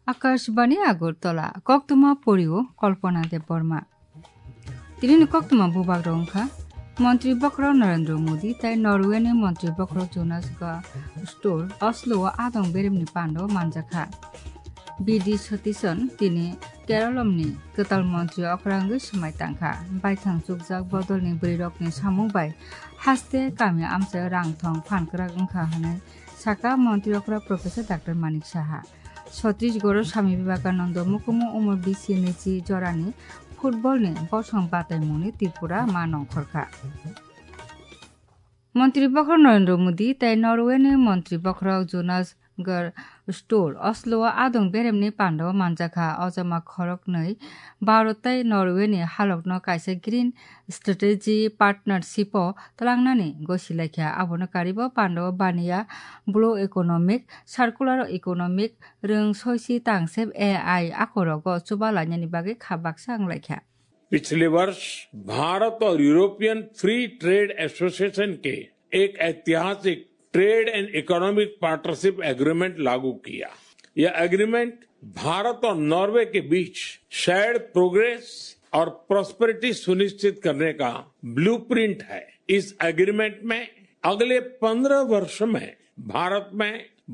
আকাশবাণী আগরতলা কক্তমা পড়িও কল্পনা দেব বর্মা তিনি কক্তমা বুবাগ রংখা মন্ত্রী বক্র নরেন্দ্র মোদী তাই নরওয়েনি মন্ত্রী বক্র জোনাস স্টোর অসলো আদং বেরেমনি পান্ড মানজাখা বিডি সতীশন তিনি কেরলমনি কতাল মন্ত্রী অক্রাঙ্গি সমাই তাংখা বাইথাং চুকজাক বদলনি বৈরকনি সামুবাই হাস্তে কামি আমসে রাংথং ফানকরা ওংখা হানাय সাকা মন্ত্রী অক্রা প্রফেসর ডাক্তার মানিক সাহা ছত্তিশগড় স্বামী বিবেকানন্দ মুকুমু উমর বিসি নেচি জরানি ফুটবলনি বসং বাতাইমুনি ত্রিপুরা মা নংখরখা মন্ত্রী বক্র নরেন্দ্র মোদী তাই নরওয়েনি মন্ত্রী বক্র জোনাস স্টোর অসলো আদং বেরেমনি পান্ডব মানজাখা অজামা খরক नै भारत তাই নরওয়েনি হালকনো কাইসা গ্রিন স্ট্র্যাটেজি পার্টনারশিপ তলাংনানি গসিলাইখা আবনো কারিব পান্ডব বানিয়া ব্লু ইকোনমিक সার্কুলার ইকোনমিक रों सयसि तांसेब AI आखरग चुबालानि बागै खाबाक्सा आंलाइखा पिछले वर्ष भारत और यूरोपियन फ्री ट्रेड एसोसिएशन के एक ऐतिहासिक trade and economic partnership agreement लागू किया। यह एग्रीमेंट भारत और नॉर्वे के बीच शेयर्ड प्रोग्रेस और प्रॉस्पेरिटी सुनिश्चित करने का ब्लूप्रिंट है। इस एग्रीमेंट में अगले 15 वर्ष में भारत में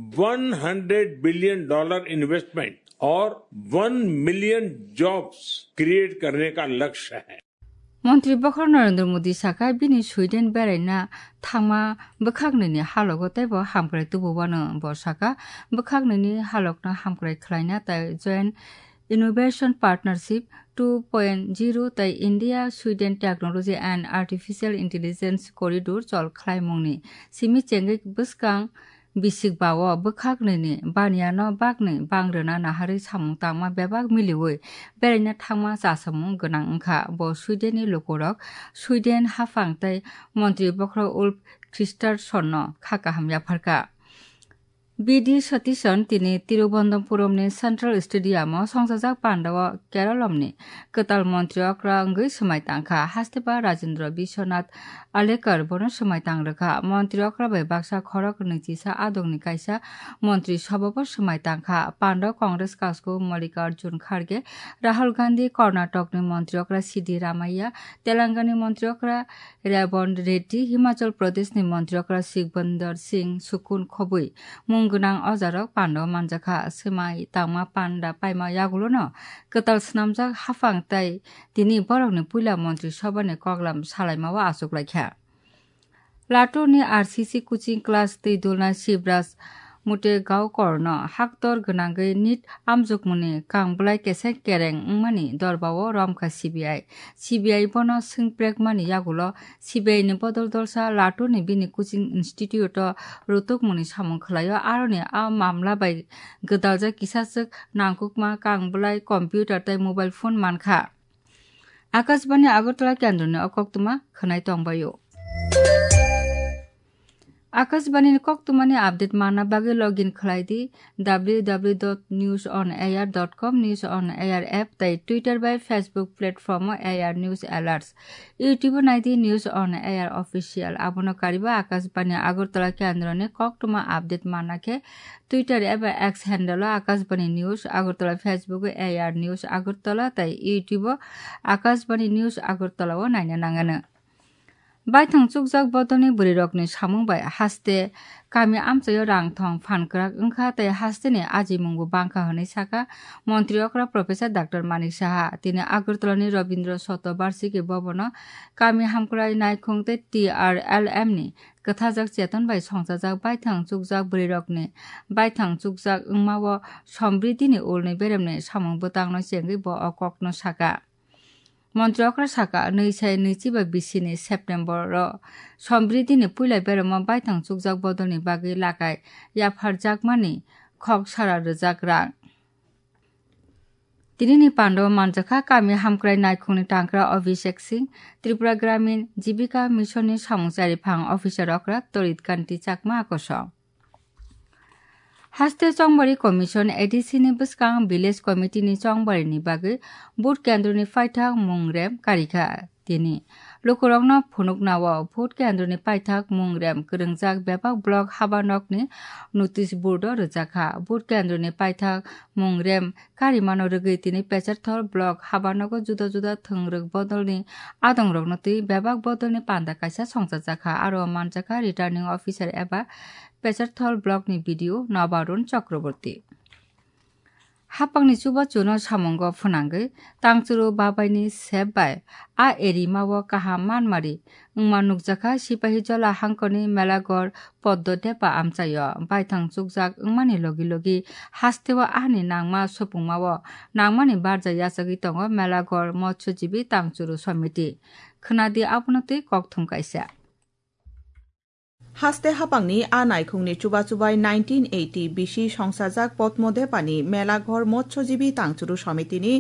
$100 बिलियन इन्वेस्टमेंट और 1 मिलियन जॉब्स क्रिएट करने का लक्ष्य है। মন্ত্রী বক্র নরেন্দ্র মোদী সাকা বিনি সুইডেন বেড়াইনা থাংমা বখাগনैनि हालग तैबो हामक्राय तुबोबानो बसाका बखागनैनि हालगनो हामक्राय खलायना तै जॉइंट इनोवेशन पार्टनरशिप 2.0 तै India Sweden technology and artificial intelligence corridor चल खलायमंनि सिमि चेंगै बसकां बिसिक बावो बखागनैनि बानियानो बागनै बांग्रोना नाहारै सामुं तांमा बेबाग मिलिवै बेरायना थांमा जासामुं गोनां ओंखा ब स्वीडेननि लोकरक स्वीडेन हाफां तै मन्त्रि बक्र उल्फ क्रिस्टारसन खाकाहाम याफारका बिडि सतीशन তিনি तिरुवनंतपुरमनि सेंट्रल स्टेडियाम संजाजाक पांडव केरलमनि कताल मन्त्री अक्रांगै समायतांखा हास्तेबा राजेंद्र विश्वनाथ आलेकर बन समायतांरखा मन्त्री अक्राबै बाक्सा खरक नैजिसा आदंनि कायसा मन्त्री सबब समायतांखा पांडव कांग्रेस कासको मल्लिकार्जुन खारगे राहुल गांधी कर्नाटकनि मन्त्री अक्रा सिडी रामाय्या तेलंगानानि मन्त्री अक्रा रेवंत रेड्डी हिमाचल प्रदेशनि मन्त्री अक्रा सिकबंदर सिंह सुकुन खबुई मुंगनां अजारक पांडव मानजाखा सेमाय तांमा पांडा पाइमा यागुलोनो कताल स्नामजाक हाफां ताई तिनि बरकनि पुइला मन्त्री सभानि कगलाम सालायमावा आसुकलायखा लाटुरनि आरसीसी कोचिं क्लास दैदुलना शिवराज मुटे गाव कर्न हाक्तर गनांगै निट आमजुकमुनि कांबलाय केसे केरें मानि दरबावो रमखा सीबीआई बनो सिंप्रेक मानि यागुलो सीबीआई नि बदल दलसा लाटुरनि बिनि कोचिं इंस्टिट्यूट रुतुक मुनि सामुं खलायो आरोनि आ मामला बाय गदालजा किसासक नांकुकमा कांबलाय कम्पिउटार तै मोबाइल फोन मानखा आकाशबाणी আগরতলা केन्द्रनि अकक्तमा खनाय तंबायो आकाशबाणी कक्तुमानि अपडेट माना बागै लॉगिन खलायदि www.newsonair.com news on air app तै ट्विटर बाय Facebook platform air news alerts YouTube नाइदि न्यूज ऑन एयर ऑफिशियल आबनो कारिबा आकाशबाणी আগরতলা केन्द्रनि कक्तुमा अपडेट मानाके ट्विटर एबा X handle Akashvani news Agartala Facebook air news Agartala तै यूट्यूब आकाशबाणी न्यूज আগরতলাও नायनो नांगानो बायथां चुकजाक बदलनि बुरिरकनि सामुंबाय हास्ते कामि आमचायो रांथं फानक्राक ओंखा तै हास्तेनि आजिमुंगु बांखा होनै साका मन्त्री अक्रा प्रोफेसर डाक्टर मानिक साहा तिनि আগরতলাनि रवीन्द्र शतवार्षिकी भवन कामि हामक्राय नायखुं तै TRLM नि कथाजाक चेतन बाय संजाजाक बायथां चुकजाक बुरिरकनि बायथां चुकजाक ओंमावो समृद्धिनि उलनि बेरेमनि सामुं बोतांनो चेंगै ब अकक्नो साका मन्त्री अक्रा साका 2025 सेप्टेम्बर समृद्धिनि पुइला बेरम बायथां चुकजाक बदलनि बागै लागाय याफारजाकमानि खक सारा रोजाक रां तिनिनि पांडव मानजाखा कामि हामक्राय नायखुंनि टांक्रा अभिषेक सिंह त्रिपुरा ग्रामीण जीविका मिशननि सामुंसारि फां अफिसार अक्रा तरित कान्ति चाकमा आकस हास्ते चंबारी कमिशन एडिसिनि बसकां विलेज कमिटिनि चंबारीनि बागै बुट केन्द्रनि फाइथा मुंग्रेम कारिखा तिनि लोकरंगनो फुनुकनाव भोट केन्द्रनि पाइथाक मुंग्रेम गोरोंजाक बेबाक ब्लक हाबानकनि नोटिस बोर्ड रोजाखा भोट केन्द्रनि पाइथाक मुंग्रेम कारिमानो रगैतिनि पेचारथल ब्लक हाबानक जुदा जुदा थंरग बदलनि आदंरगनति बेबाक बदलनि पान्दा काइसा संजाजाखा आरो मानजाखा रिटार्निं अफिसार एबा पेचारथल ब्लकनि भिडिअ नबारुण चक्रवर्ती हापांनि चुबा चुनो सामंग फुनांगै तांचुरु बाबाइनि सेबबाय आ एरिमाव काहा मानमारि उमा नुकजाखा सिपाही जला हांकनि मेलागर पद्दतेपा आमचायो बायथां चुकजाक उमानि लगी लगी हास्तेवा आहनि नांमा सपुंमाव नांमानि बारजा यासगि तंग मेलागर मत्स्यजीवी तांचुरु समिति खोनादि आपनति ककथुं काइसा हास्ते हापांनि आ नायखुंनि चुबा चुबाय 1980 बिसि संसाजाक पद्मदेपानि मेलाघर मत्स्यजीवी तांचुरु समितिनि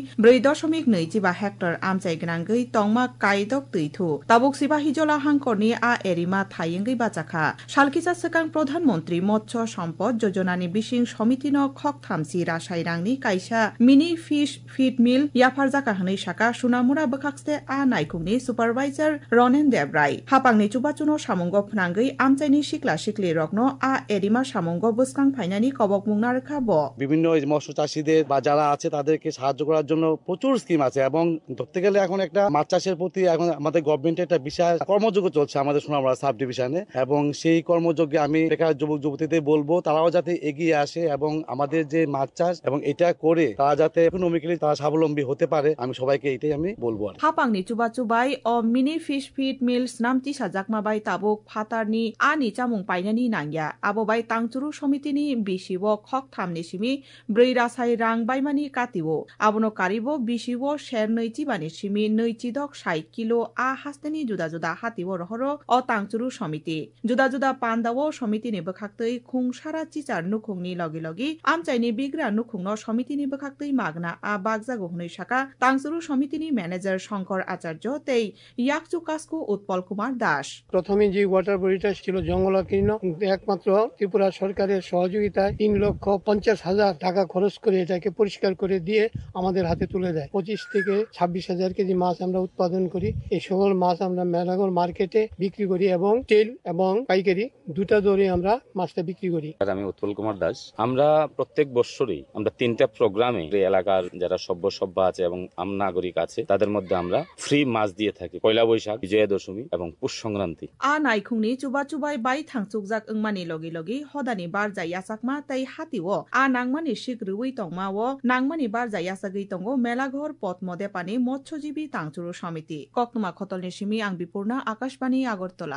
4.2 हेक्टर आमचाय गोनांगै तंमा कायदक दैथु ताबुक सिबाहिजला हांकरनि आ एरिमा थायंगै बाचाखा सालकिजा सेकां प्रधानमन्त्री मत्स्य सम्पद योजनानि बिसिं समितिनो खकथामसि रासायरांनि काइसा मिनि फिश फीड मिल याफारजाका हनै साका सुनामुरा बखाक्सते आ नायखुंनि सुपारभाइजार रनेन देबराय हापांनि चुबा चुनो सामंग फुनांगै आमचायनि शिकला शिकली रग्न आ एरिमा सामंग बसकां फाइनानि कबक मुंना রেখা বিভিন্ন মৎস্য চাষীদের বা যারা আছে তাদেরকে সাহায্য করার জন্য প্রচুর স্কিম আছে এবং ধরতে গেলে এখন একটা মাছ চাষের প্রতি এখন আমাদের গভর্নমেন্টের একটা বিশাল কর্মযজ্ঞ চলছে আমাদের সোনামুড়া সাব ডিভিশনে এবং সেই কর্মযজ্ঞে আমি বেকার যুবক যুবতীদের বলবো তারাও যাতে এগিয়ে আসে এবং আমাদের যে মাছ চাষ এবং এটা করে তারা যাতে ইকোনমিক্যালি তারা স্বাবলম্বী হতে পারে আমি সবাইকে এটাই আমি বলবো আর হাপাংনি চুবা চুবাই অ মিনি ফিশ ফিড মিলস নামটি সাজাকমাবাই তাবুক ফাতারনি आनि चामुं पाइनानि नांगिया आबोबाय तांचुरु समितिनि बिसिबो खकथामनि सिमि 4 रासाय रां बायमानि कातिबो आबनो कारिबो बिसिबो शेर नैचिबानि सिमि नैचिदक 60 किलो आ हास्तेनि जुदा जुदा हातिबो रहरो अ तांचुरु समिति जुदा जुदा पान्दावो समितिनि बखाक्तै खुंसारा चिचार नुखुंनि लगे लगे आमचाइनि बिग्रा नुखुंनो समितिनि बखाक्तै मागना आ बागजागो हुनै साका तांचुरु समितिनि मैनेजर शंकर आचार्य तै याकचु कास्कु उत्पल कुमार दास प्रथमे जे वाटर बडिटा ছিল জঙ্গলাকীর্ণ একমাত্র ত্রিপুরা সরকারের সহযোগিতায় 3,50,000 টাকা খরচ করে এটাকে পরিষ্কার করে দিয়ে আমাদের হাতে তুলে দেয় 25 থেকে 26,000 কেজি মাছ আমরা উৎপাদন করি এই সকল মাছ আমরা মেলাঘর মার্কেটে বিক্রি করি এবং তেল এবং পাইকারি দুটা দরে আমরা মাছটা বিক্রি করি আমি উৎপল কুমার দাস আমরা প্রত্যেক বছরই আমরা 3টা প্রোগ্রামে এলাকার যারা সভ্য আছে এবং আম নাগরিক আছে তাদের মধ্যে আমরা ফ্রি মাছ দিয়ে থাকি পয়লা বৈশাখ বিজয়া দশমী এবং পুষ সংক্রান্তি आ नायखुंनि चुबा चुबाय बाय थांचुकजाक ओंमानि लगे लगे हदानि बारजा यासाकमा तै हातिवो आ नांगमानि शिगरुइ तंगमावो नांगमानि बारजा यासागै तंगो मेलाघर पद्मदेपानि मत्स्यजीवी तांचुरु समिति कक्नुमा खतलनि सिमि आं बिपुर्णा आकाशबाणी आगरतला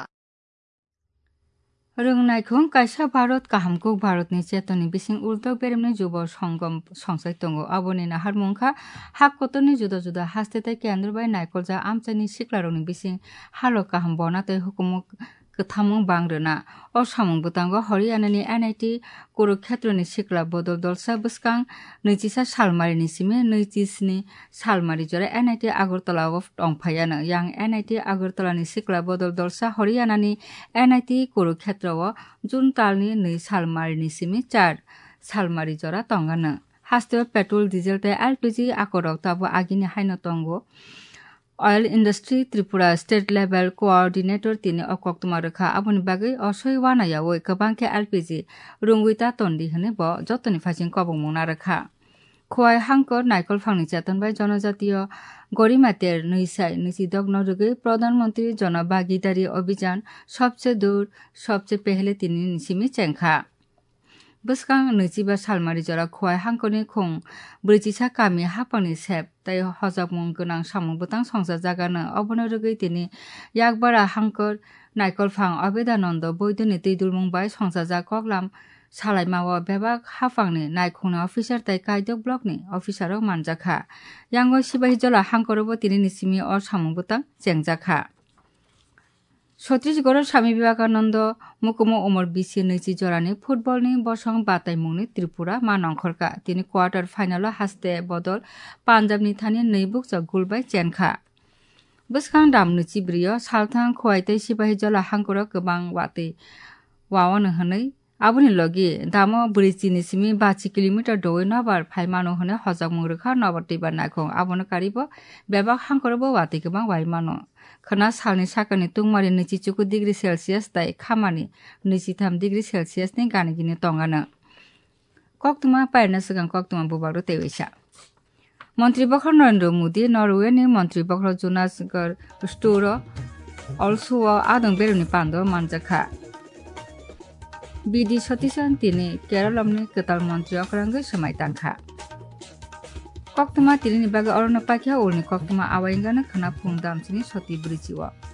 रोंनायखौ कायसा भारत काहामखौ भारतनि चेतननि बिसिं उल्टक बेरेमनि जुब संगम संसाय दङ आबनि नाहार मुंखा हाकतनि जुदा जुदा हास्तेताय केन्द्रबाय नायकलजा आमचानि सिक्लारनि बिसिं हालो काहाम बनातै हुकुमक गोथामुं बांग्रोना असामुं बुतांग हरियानानि एनआईटी कुरुक्षेत्रनि सिक्ला बदल दलसा बसकां 27 सालमारिनि सिमे 27 सालमारि जरा एनआईटी आगरतलाव दंफायानो यां एनआईटी आगरतलानि सिक्ला बदल दलसा हरियानानि एनआईटी कुरुक्षेत्रव जुन तालनि 2 सालमारिनि सिमे 4 सालमारि जरा तंगानो हास्तेव पेट्रोल डिजेल ते एलपीजी आकराव ताबो आगिनि हायनो तंगो oil industry Tripura state level coordinator तिने अकक्तमा रखा आबुनि बागै असय वानायाव गोबांखे एलपीजी रुंगुइता तन्दी हने ब जतनि फासिं कबंमुना रखा खोय हांकर नायकल फांनि चेतनबाय जनजातीय गरिमातेर नैसाय निसिदक नरुगै प्रधानमंत्री जनभागीदारी अभियान सबसे दूर सबसे पहले तिनि निसिमि चेंखा बसकां 25 सालमारि जरा खोय हांकरनि खुं 40 कामि हापांनि सेब ताय हजाबमुं गोनां सामुबुतां संसार जागानो अबनो रुगै तिनि याकबारा हांकर नायकल फां अबेदानन्द बैदनि दैदुलमुंबाय संसार जाकगलाम सालायमाव बेबाक हाफांनि नायखुंनि अफिसार ताय कायदक ब्लकनि अफिसारक मानजाखा यांगो सिबाहि जला हांकरबो तिनि निसिमि अ सामुबुतां जेंजाखा छत्तीसगढ़ स्वामी विवेकानंद मुकुमो उमर बिसि नैची जरानि फुटबलनि बसं बातायमुंनि त्रिपुरा मानंखरका तिनि क्वार्टर फाइनाल हास्ते बदल पान्जाबनि थानि नैबुक गुलबाय चेनखा बसखां दाम नैची ब्रियो सालथां खवाइतै सिबाहि जला हांकर गोबां वातै वावन हनै आबुनि लगी दामो ब्रिजिनि सिमि 5 किलोमिटर दवै नबार फाइमानो हने हजाक मुरखा नबार दैबार नायखं आबुनो कारिबो बेबाक हांकरबो वातै गोबां वाइमानो khana salni sakani tungmari 24 degree Celsius tai khamani 23 degree Celsius ni ganigini tongana koktuma paina sugang koktuma bubaro tewisa Mantri Bakhar Narendra Modi Norway ni Mantri Bakhar Jonas Gar Storo also adang beruni pando manjaka BD Satisan tini Keralam ni ketal Mantri Akrangga semai tangka koktuma tini ni baga orona pakya ulni koktuma awainggana khana phungdam sini soti brijiwa